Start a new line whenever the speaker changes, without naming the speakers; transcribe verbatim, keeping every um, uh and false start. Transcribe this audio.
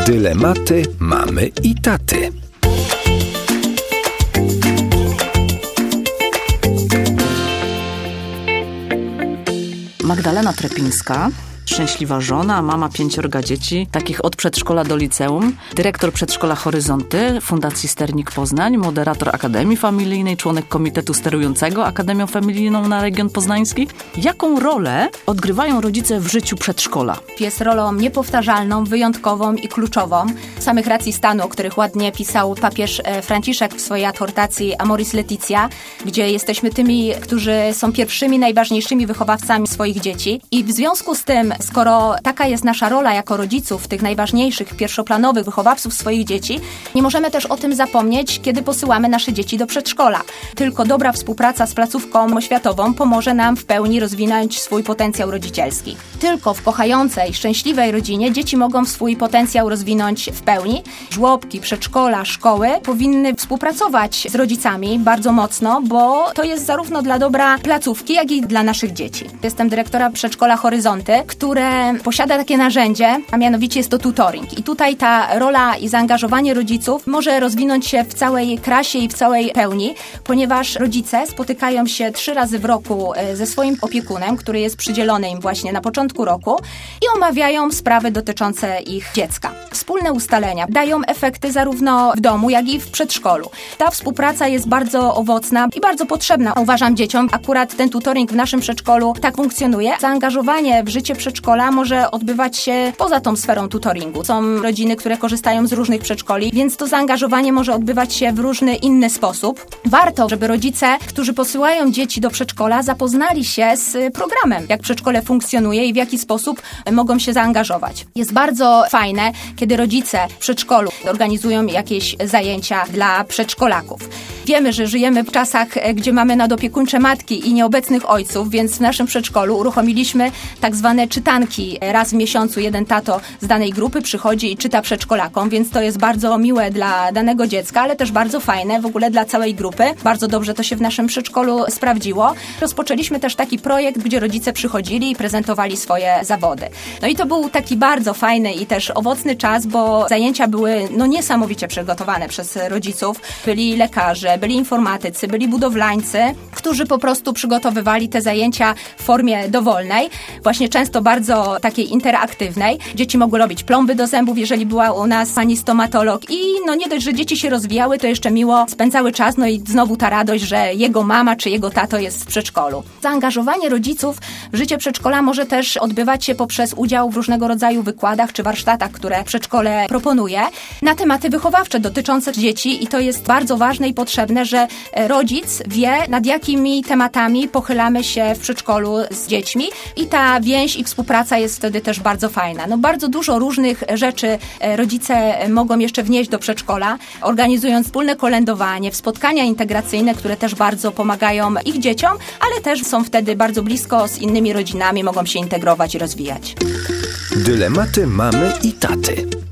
Dylematy mamy i taty.
Magdalena Trepińska, szczęśliwa żona, mama pięciorga dzieci, takich od przedszkola do liceum, dyrektor przedszkola Horyzonty, Fundacji Sternik Poznań, moderator Akademii Familijnej, członek komitetu sterującego Akademią Familijną na region poznański. Jaką rolę odgrywają rodzice w życiu przedszkola?
Jest rolą niepowtarzalną, wyjątkową i kluczową. Samych racji stanu, o których ładnie pisał papież Franciszek w swojej adhortacji Amoris Laetitia, gdzie jesteśmy tymi, którzy są pierwszymi, najważniejszymi wychowawcami swoich dzieci. I w związku z tym, skoro taka jest nasza rola jako rodziców, tych najważniejszych, pierwszoplanowych wychowawców swoich dzieci, nie możemy też o tym zapomnieć, kiedy posyłamy nasze dzieci do przedszkola. Tylko dobra współpraca z placówką oświatową pomoże nam w pełni rozwinąć swój potencjał rodzicielski. Tylko w kochającej, szczęśliwej rodzinie dzieci mogą swój potencjał rozwinąć w pełni. Żłobki, przedszkola, szkoły powinny współpracować z rodzicami bardzo mocno, bo to jest zarówno dla dobra placówki, jak i dla naszych dzieci. Jestem dyrektora przedszkola Horyzonty, które posiada takie narzędzie, a mianowicie jest to tutoring. I tutaj ta rola i zaangażowanie rodziców może rozwinąć się w całej krasie i w całej pełni, ponieważ rodzice spotykają się trzy razy w roku ze swoim opiekunem, który jest przydzielony im właśnie na początku roku i omawiają sprawy dotyczące ich dziecka. Wspólne ustalenia dają efekty zarówno w domu, jak i w przedszkolu. Ta współpraca jest bardzo owocna i bardzo potrzebna, uważam, dzieciom. Akurat ten tutoring w naszym przedszkolu tak funkcjonuje. Zaangażowanie w życie przedszkola może odbywać się poza tą sferą tutoringu. Są rodziny, które korzystają z różnych przedszkoli, więc to zaangażowanie może odbywać się w różny inny sposób. Warto, żeby rodzice, którzy posyłają dzieci do przedszkola, zapoznali się z programem, jak przedszkole funkcjonuje i w jaki sposób mogą się zaangażować. Jest bardzo fajne, kiedy rodzice w przedszkolu organizują jakieś zajęcia dla przedszkolaków. Wiemy, że żyjemy w czasach, gdzie mamy nadopiekuńcze matki i nieobecnych ojców, więc w naszym przedszkolu uruchomiliśmy tak zwane czytanki. Raz w miesiącu jeden tato z danej grupy przychodzi i czyta przedszkolakom, więc to jest bardzo miłe dla danego dziecka, ale też bardzo fajne w ogóle dla całej grupy. Bardzo dobrze to się w naszym przedszkolu sprawdziło. Rozpoczęliśmy też taki projekt, gdzie rodzice przychodzili i prezentowali swoje zawody. No i to był taki bardzo fajny i też owocny czas, bo zajęcia były no niesamowicie przygotowane przez rodziców. Byli lekarze, byli informatycy, byli budowlańcy, którzy po prostu przygotowywali te zajęcia w formie dowolnej, właśnie często bardzo takiej interaktywnej. Dzieci mogły robić plomby do zębów, jeżeli była u nas pani stomatolog i no nie dość, że dzieci się rozwijały, to jeszcze miło spędzały czas, no i znowu ta radość, że jego mama czy jego tato jest w przedszkolu. Zaangażowanie rodziców w życie przedszkola może też odbywać się poprzez udział w różnego rodzaju wykładach czy warsztatach, które przedszkole proponuje na tematy wychowawcze dotyczące dzieci i to jest bardzo ważne i potrzebne, że rodzic wie, nad jakimi tematami pochylamy się w przedszkolu z dziećmi i ta więź i współpraca jest wtedy też bardzo fajna. No bardzo dużo różnych rzeczy rodzice mogą jeszcze wnieść do przedszkola, organizując wspólne kolędowanie, spotkania integracyjne, które też bardzo pomagają ich dzieciom, ale też są wtedy bardzo blisko z innymi rodzinami, mogą się integrować i rozwijać.
Dylematy mamy i taty.